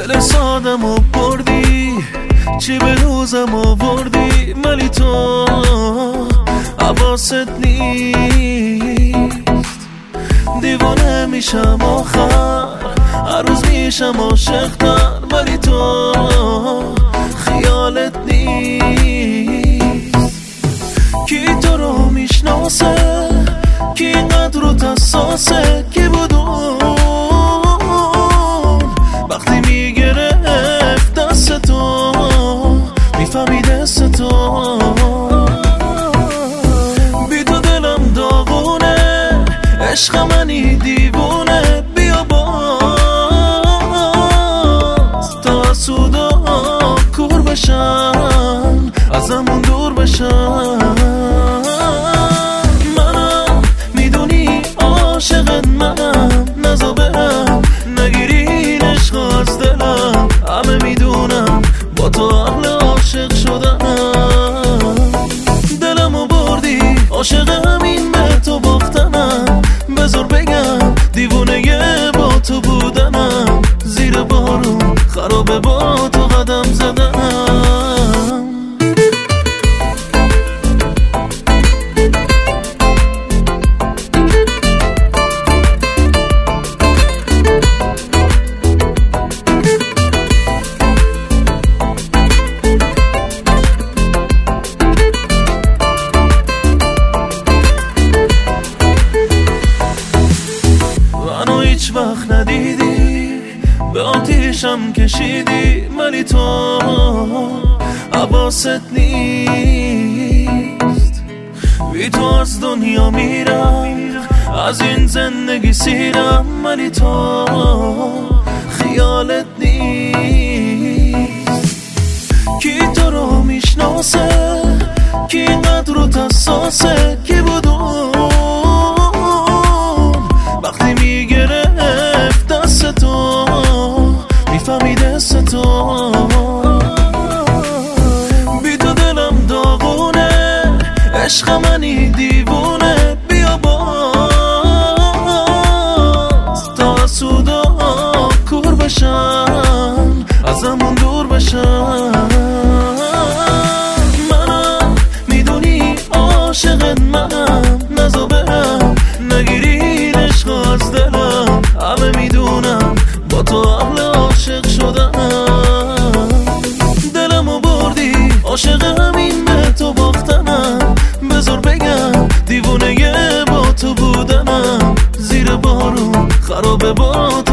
دل سادم و بردی، چی به روزم آوردی، ولی تو حواست نیست. دیوانه میشم آخر، هر روز میشم عاشق‌تر، ولی تو خیالت نیست. کی تو رو میشناسه، کی اینقدر رو حساسه، کی بود وقتی میگرفت دست تو، میفهمید دست تو. بی تو دلم داغونه، عشق منی دیوونه، بیا باز تا سودا کور بشن، ازمون دور بشن. منم میدونی عاشقت منم، نزا برم نگیری عشق از دلم. همه میدونم با تو اهل عاشق شدنم. دلمو بردی، عاشق همین به تو باختنم. بذار بگم دیوونه با تو بودنم. زیر بارون خرابه با تو قدم زدنم. هیچ وقت ندیدی، به آتیشم کشیدی، ولی تو حواست نیست. بی تو از دنیا میرم، از این زندگی سیرم، ولی تو خیالت نیست. کی تو رو میشناسه، کی اینقدر رو حساسه، کی بود وقتی میگرفت دست تو، میفهمید دست تو. بی تو دلم داغونه، عشق منی دیوونه، بیا باز تا سودا کور بشن، ازمون دور بشن. منم میدونی عاشقت منم، نزا برم نگیری عشق از دلم. همه میدونم با تو اهل عاشق شدنم. دلمو بردی، عاشق همین به تو باختنم. بذار بگم دیوونه با تو بودنم. زیر بارون خرابه با